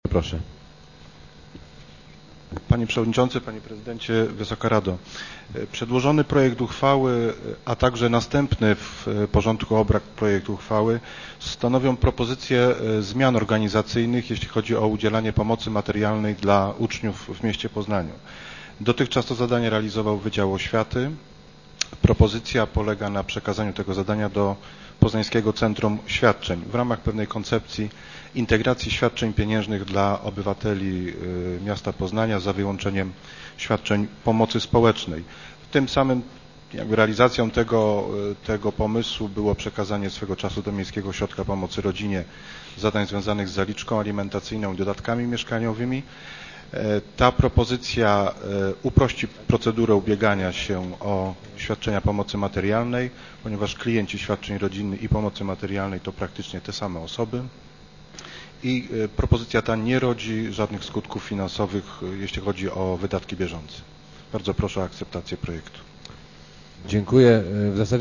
Proszę. Panie Przewodniczący, Panie Prezydencie, Wysoka Rado. Przedłożony projekt uchwały, a także następny w porządku obrad projekt uchwały stanowią propozycje zmian organizacyjnych, jeśli chodzi o udzielanie pomocy materialnej dla uczniów w mieście Poznaniu. Dotychczas to zadanie realizował Wydział Oświaty. Propozycja polega na przekazaniu tego zadania do Poznańskiego Centrum Świadczeń w ramach pewnej koncepcji integracji świadczeń pieniężnych dla obywateli miasta Poznania za wyłączeniem świadczeń pomocy społecznej. Tym samym realizacją tego pomysłu było przekazanie swego czasu do Miejskiego Ośrodka Pomocy Rodzinie zadań związanych z zaliczką alimentacyjną i dodatkami mieszkaniowymi. Ta propozycja uprości procedurę ubiegania się o świadczenia pomocy materialnej, ponieważ klienci świadczeń rodzinnych i pomocy materialnej to praktycznie te same osoby. I propozycja ta nie rodzi żadnych skutków finansowych, jeśli chodzi o wydatki bieżące. Bardzo proszę o akceptację projektu. Dziękuję. W zasadzie